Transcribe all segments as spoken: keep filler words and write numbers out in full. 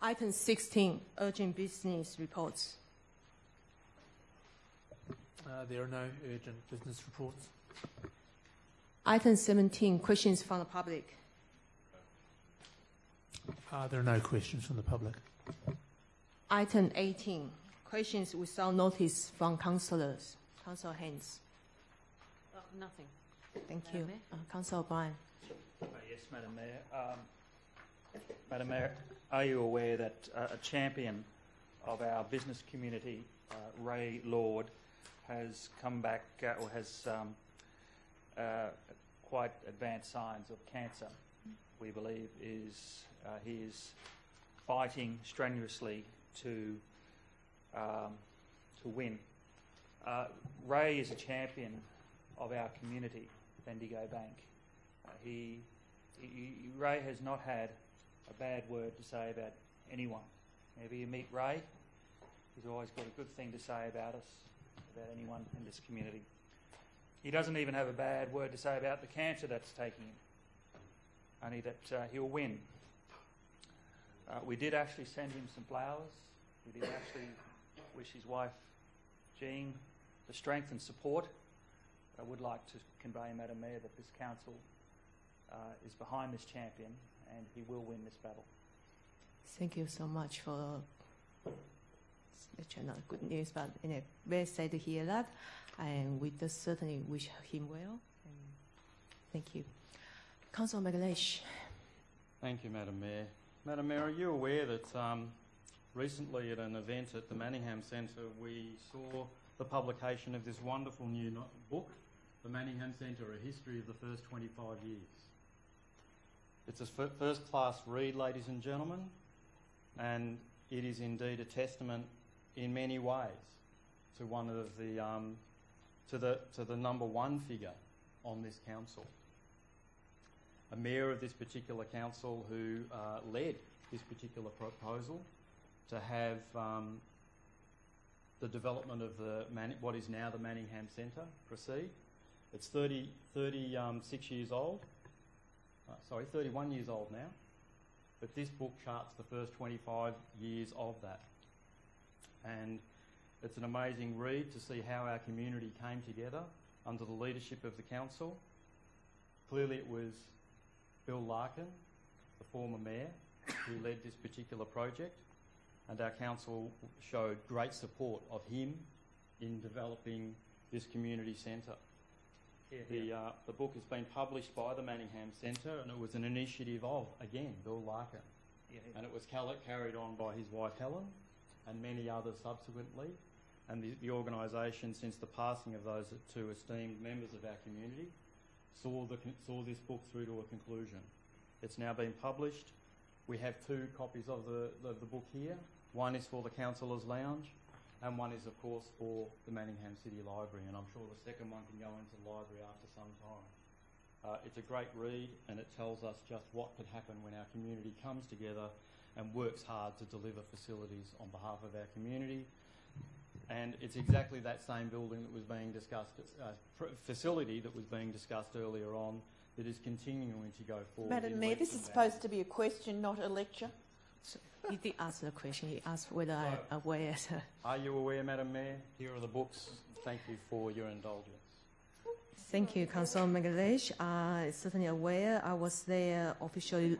Item sixteen, urgent business reports. Uh, there are no urgent business reports. Item seventeen, questions from the public. Uh, there are no questions from the public. Item eighteen, questions without notice from councillors. Councillor Haynes. Uh, nothing. Thank Madam you. Mayor? Uh, Councillor O'Brien. Uh, yes, Madam Mayor. Um, Madam Mayor, are you aware that uh, a champion of our business community, uh, Ray Lord, has come back uh, or has um, uh, quite advanced signs of cancer? We believe is uh, he is fighting strenuously to um, to win. Uh, Ray is a champion of our community, Bendigo Bank. Uh, he, he, Ray has not had a bad word to say about anyone. Whenever you meet Ray, he's always got a good thing to say about us, about anyone in this community. He doesn't even have a bad word to say about the cancer that's taking him, only that uh, he'll win. Uh, we did actually send him some flowers. We did actually wish his wife, Jean, the strength and support. I would like to convey, Madam Mayor, that this council uh, is behind this champion and he will win this battle. Thank you so much for not good news, but you know, very sad to hear that, and we just certainly wish him well. And thank you, Councillor McLeish. Thank you, Madam Mayor. Madam Mayor, are you aware that um, recently at an event at the Manningham Centre we saw the publication of this wonderful new no book, The Manningham Centre, A History of the First twenty-five years. It's a first-class read, ladies and gentlemen, and it is indeed a testament in many ways to one of the um, to the to the number one figure on this council, a mayor of this particular council who uh, led this particular proposal to have um, the development of the Man what is now the Manningham Centre proceed. It's thirty, thirty-six years old. Uh, sorry, thirty-one years old now. But this book charts the first twenty-five years of that. And it's an amazing read to see how our community came together under the leadership of the council. Clearly it was Bill Larkin, the former mayor, who led this particular project, and our council showed great support of him in developing this community centre. Yeah, the, yeah. uh, the book has been published by the Manningham Centre, and it was an initiative of, again, Bill Larkin. Yeah, yeah. And it was carried on by his wife Helen and many others subsequently. And the, the organisation, since the passing of those two esteemed members of our community, saw, the, saw this book through to a conclusion. It's now been published. We have two copies of the, of the book here. One is for the Councillors' Lounge, and one is, of course, for the Manningham City Library, and I'm sure the second one can go into the library after some time. Uh, it's a great read, and it tells us just what could happen when our community comes together and works hard to deliver facilities on behalf of our community. And it's exactly that same building that was being discussed, uh, facility that was being discussed earlier on, that is continuing to go forward. Madam Mayor, this is supposed to be a question, not a lecture. So he did ask the question. He asked whether I'm aware. Are you aware, Madam Mayor? Here are the books. Thank you for your indulgence. Thank you, Councillor McLeish. Uh, certainly aware. I was there officially.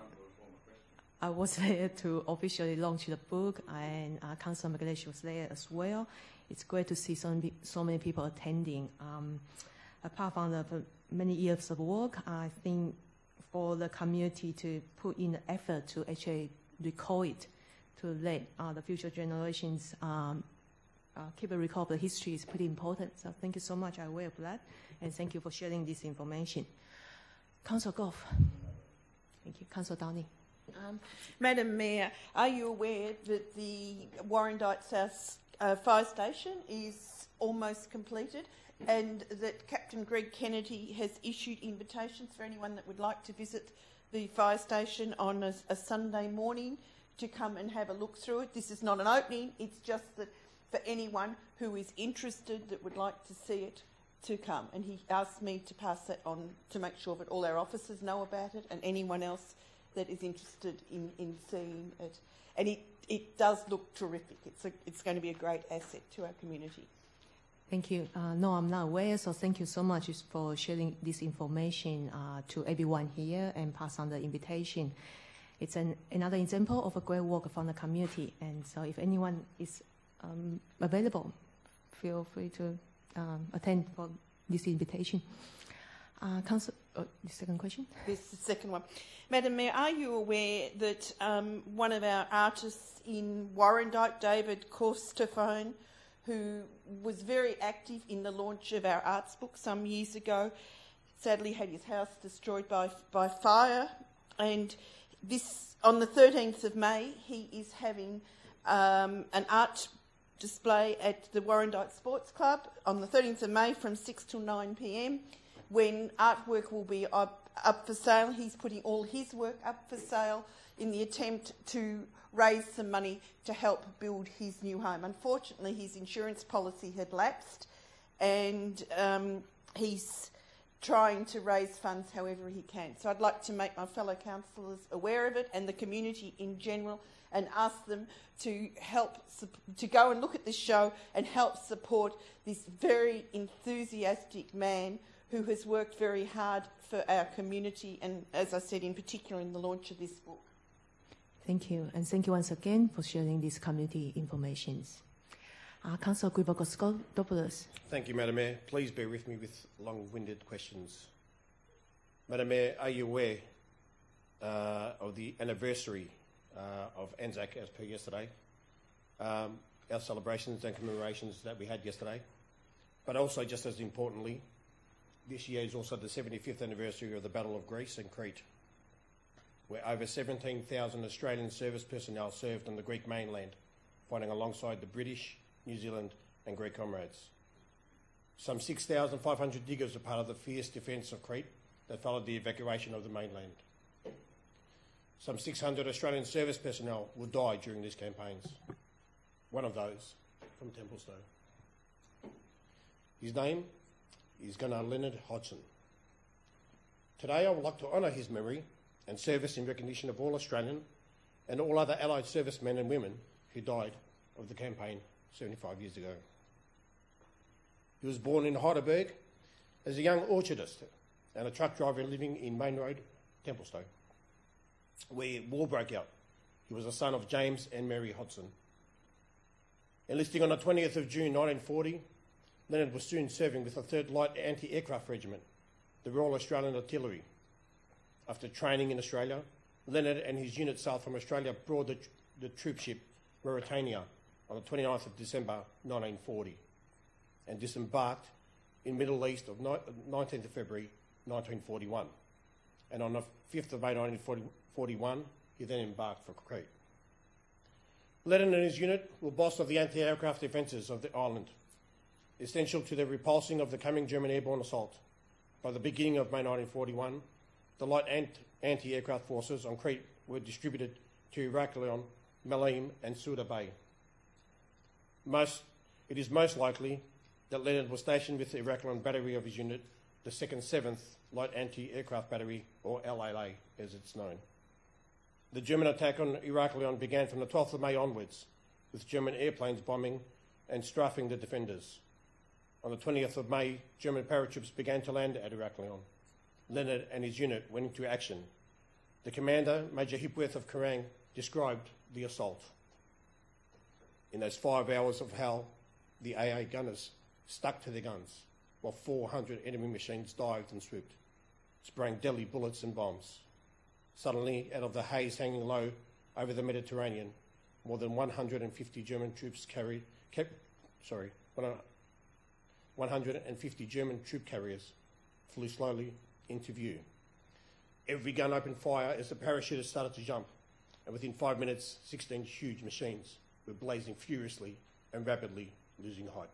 I was there to officially launch the book, and uh, Councillor McLeish was there as well. It's great to see so, so many people attending. Um, apart from the many years of work, I think for the community to put in the effort to actually recall it, to let uh, the future generations um, uh, keep a record of the history is pretty important. So thank you so much. I'm aware of that, and thank you for sharing this information. Councillor Goff. Thank you. Councillor Downing. Um, Madam Mayor, are you aware that the Warrandyte South uh, fire station is almost completed, and that Captain Greg Kennedy has issued invitations for anyone that would like to visit the fire station on a, a Sunday morning to come and have a look through it? This is not an opening, it's just that for anyone who is interested that would like to see it to come. And he asked me to pass that on to make sure that all our officers know about it and anyone else that is interested in, in seeing it. And he it does look terrific. It's, a, it's going to be a great asset to our community. Thank you. Uh, no, I'm not aware, so thank you so much for sharing this information uh, to everyone here and pass on the invitation. It's an, another example of a great work from the community, and so if anyone is um, available, feel free to um, attend for this invitation. Uh, Council, oh, the second question? This is the second one. Madam Mayor, are you aware that um, one of our artists in Warrandyte, David Corstefone, who was very active in the launch of our arts book some years ago, sadly had his house destroyed by, by fire, and this on the thirteenth of May he is having um, an art display at the Warrandyte Sports Club on the thirteenth of May from six till nine p m when artwork will be up, up for sale. He's putting all his work up for sale in the attempt to raise some money to help build his new home. Unfortunately, his insurance policy had lapsed, and um, he's trying to raise funds however he can. So I'd like to make my fellow councillors aware of it and the community in general, and ask them to help to go and look at this show and help support this very enthusiastic man who has worked very hard for our community, and as I said, in particular in the launch of this book. Thank you, and thank you once again for sharing this community information. Uh, Councillor Guibagoskopoulos. Thank you, Madam Mayor. Please bear with me with long-winded questions. Madam Mayor, are you aware uh, of the anniversary uh, of Anzac as per yesterday? Um, our celebrations and commemorations that we had yesterday. But also, just as importantly, this year is also the seventy-fifth anniversary of the Battle of Greece and Crete, where over seventeen thousand Australian service personnel served on the Greek mainland, fighting alongside the British, New Zealand and Greek comrades. Some six thousand five hundred diggers were part of the fierce defence of Crete that followed the evacuation of the mainland. Some six hundred Australian service personnel will die during these campaigns. One of those from Templestowe. His name is Gunnar Leonard Hodgson. Today I would like to honour his memory and service in recognition of all Australian and all other allied servicemen and women who died of the campaign seventy-five years ago. He was born in Heidelberg as a young orchardist and a truck driver living in Main Road, Templestowe, where war broke out. He was the son of James and Mary Hodgson. Enlisting on the twentieth of June nineteen forty, Leonard was soon serving with the third Light Anti-Aircraft Regiment, the Royal Australian Artillery. After training in Australia, Leonard and his unit sailed from Australia aboard the, the troop ship Ruritania on the twenty-ninth of December nineteen forty and disembarked in Middle East of nineteenth of February nineteen forty-one. And on the fifth of May nineteen forty-one, he then embarked for Crete. Leonard and his unit were boss of the anti-aircraft defences of the island, essential to the repulsing of the coming German airborne assault. By the beginning of May nineteen forty-one, the light anti-aircraft forces on Crete were distributed to Heraklion, Malim and Suda Bay. Most, it is most likely that Leonard was stationed with the Heraklion battery of his unit, the second seventh Light Anti-Aircraft Battery, or L A A as it's known. The German attack on Heraklion began from the twelfth of May onwards, with German airplanes bombing and strafing the defenders. On the twentieth of May, German paratroops began to land at Heraklion. Leonard and his unit went into action. The commander, Major Hipworth of Kerrang, described the assault. In those five hours of hell, the A A gunners stuck to their guns, while four hundred enemy machines dived and swooped, spraying deadly bullets and bombs. Suddenly, out of the haze hanging low over the Mediterranean, more than one hundred fifty German troops carried, kept, sorry, one hundred fifty German troop carriers flew slowly into view. Every gun opened fire as the parachutists started to jump, and within five minutes, sixteen huge machines were blazing furiously and rapidly losing height.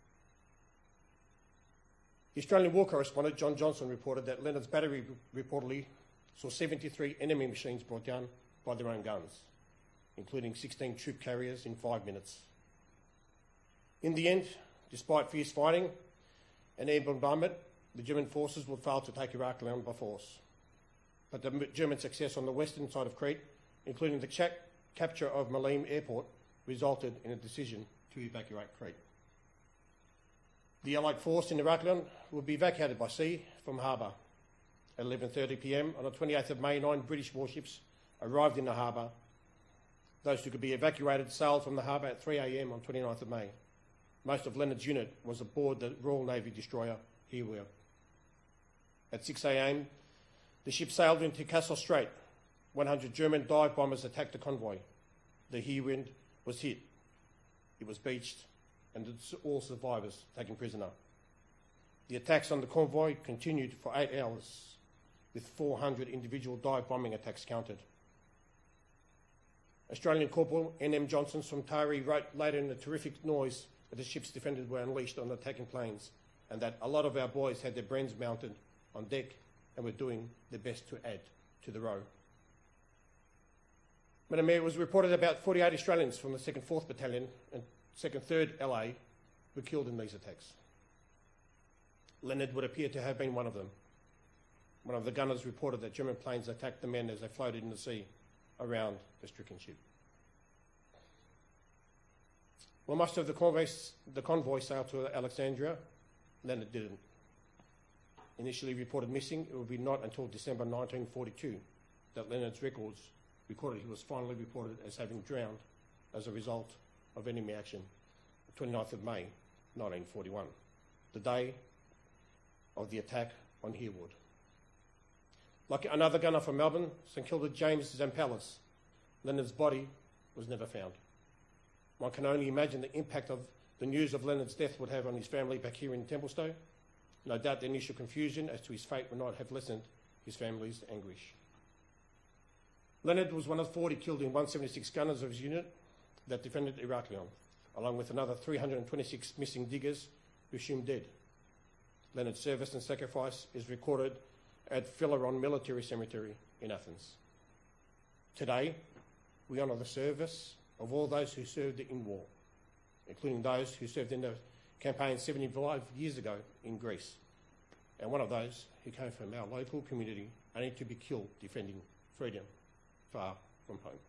The Australian war correspondent John Johnson reported that Leonard's battery reportedly saw seventy-three enemy machines brought down by their own guns, including sixteen troop carriers in five minutes. In the end, despite fierce fighting and air bombardment, the German forces would fail to take Heraklion by force. But the German success on the western side of Crete, including the capture of Maleem Airport resulted in a decision to evacuate Crete. The Allied force in Heraklion will be evacuated by sea from harbour. At eleven thirty p m on the twenty-eighth of May, nine British warships arrived in the harbour. Those who could be evacuated sailed from the harbour at three a m on twenty-ninth of May. Most of Leonard's unit was aboard the Royal Navy destroyer Hereward. At six a m, the ship sailed into Castle Strait. one hundred German dive bombers attacked the convoy. The Hereward was hit. It was beached, and all survivors taken prisoner. The attacks on the convoy continued for eight hours, with four hundred individual dive bombing attacks counted. Australian Corporal N M Johnson from Tari wrote later in the terrific noise that the ship's defenders were unleashed on the attacking planes, and that a lot of our boys had their brands mounted on deck and were doing their best to add to the row. Madam Mayor, it was reported about forty-eight Australians from the second fourth Battalion and second third L A were killed in these attacks. Leonard would appear to have been one of them. One of the gunners reported that German planes attacked the men as they floated in the sea around the stricken ship. Well, most of the convoy, the convoy sailed to Alexandria. Leonard didn't. Initially reported missing, it would be not until December nineteen forty-two that Leonard's records recorded he was finally reported as having drowned as a result of enemy action, the twenty-ninth of May nineteen forty-one, the day of the attack on Hereward. Like another gunner from Melbourne, St Kilda James Zampalis, Leonard's body was never found. One can only imagine the impact of the news of Leonard's death would have on his family back here in Templestowe. No doubt the initial confusion as to his fate would not have lessened his family's anguish. Leonard was one of forty killed in one hundred seventy-six gunners of his unit that defended Heraklion, along with another three hundred twenty-six missing diggers presumed dead. Leonard's service and sacrifice is recorded at Phileron Military Cemetery in Athens. Today, we honour the service of all those who served in war, including those who served in the campaign seventy-five years ago in Greece, and one of those who came from our local community only to be killed defending freedom far from home.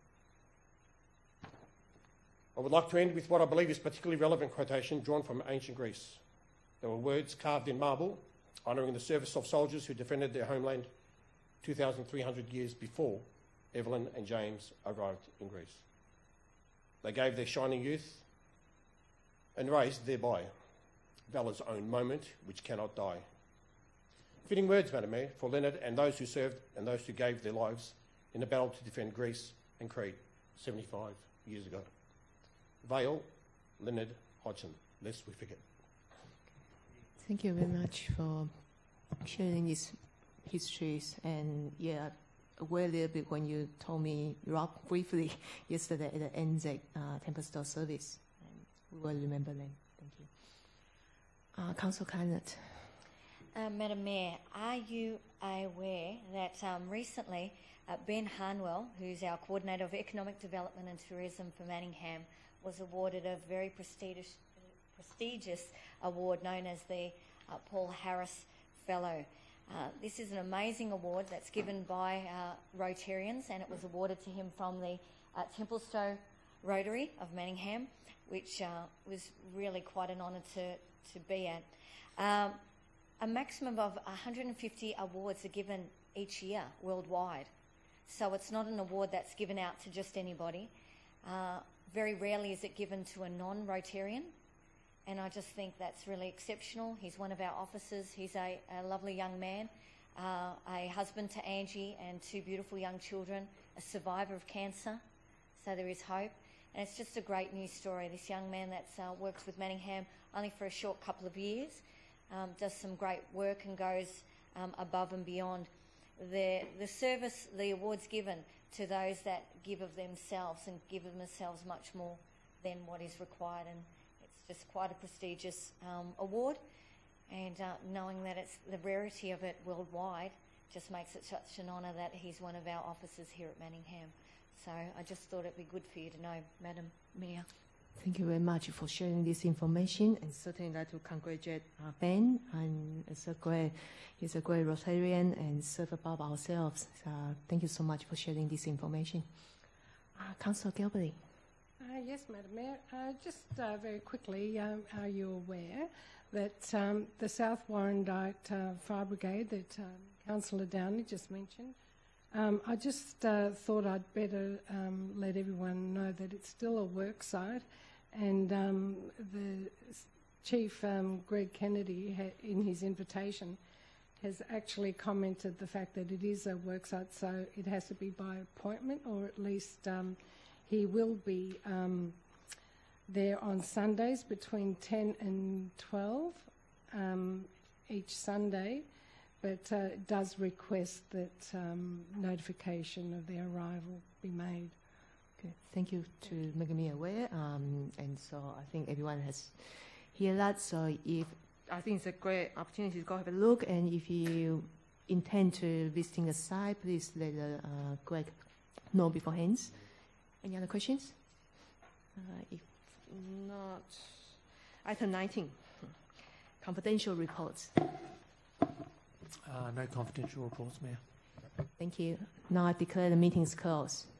I would like to end with what I believe is particularly relevant quotation drawn from ancient Greece. There were words carved in marble honouring the service of soldiers who defended their homeland two thousand three hundred years before Evelyn and James arrived in Greece. They gave their shining youth and raised thereby valour's own moment which cannot die. Fitting words, Madam Mayor, for Leonard and those who served and those who gave their lives in the battle to defend Greece and Crete seventy-five years ago. Vale, Leonard Hodgson, lest we forget. Thank you very much for sharing these histories. And yeah, aware a little bit when you told me rough, briefly yesterday at the N Z uh, Templestowe service. And we will remember them. Thank you. Uh, Councillor Climate. Uh, Madam Mayor, are you aware that um, recently uh, Ben Harnwell, who's our Coordinator of Economic Development and Tourism for Manningham, was awarded a very prestigious, prestigious award known as the uh, Paul Harris Fellow. Uh, this is an amazing award that's given by uh, Rotarians, and it was awarded to him from the uh, Templestowe Rotary of Manningham, which uh, was really quite an honour to, to be at. Um, a maximum of one hundred fifty awards are given each year worldwide, so it's not an award that's given out to just anybody. Uh, very rarely is it given to a non-Rotarian, and I just think that's really exceptional. He's one of our officers. He's a, a lovely young man, uh, a husband to Angie and two beautiful young children, a survivor of cancer, so there is hope. And it's just a great news story. This young man that's uh, worked with Manningham only for a short couple of years, um, does some great work and goes um, above and beyond. The, the service, the awards given to those that give of themselves and give of themselves much more than what is required. And it's just quite a prestigious um, award. And uh, knowing that it's the rarity of it worldwide just makes it such an honour that he's one of our officers here at Manningham. So I just thought it'd be good for you to know, Madam Mayor. Thank you very much for sharing this information, and certainly like to congratulate uh, Ben. And it's a great, he's a great Rotarian and serve above ourselves. So thank you so much for sharing this information. Uh, Councillor Gilbert. Uh, yes, Madam Mayor. Uh, just uh, very quickly, um, are you aware that um, the South Warrandyte uh, Fire Brigade that um, Councillor Downey just mentioned, um, I just uh, thought I'd better um, let everyone know that it's still a work site, and um, the Chief um, Greg Kennedy, ha- in his invitation, has actually commented the fact that it is a work site, so it has to be by appointment, or at least um, he will be um, there on Sundays between ten and twelve um, each Sunday, but uh, does request that um, notification of their arrival be made. Okay, thank you to making me aware. Um, and so I think everyone has heard that. So if I think it's a great opportunity to go have a look, and if you intend to visiting the site, please let uh, Greg know beforehand. Any other questions? Uh, if not, item nineteen, confidential reports. Uh, no confidential reports, Mayor. Thank you. Now I declare the meeting is closed.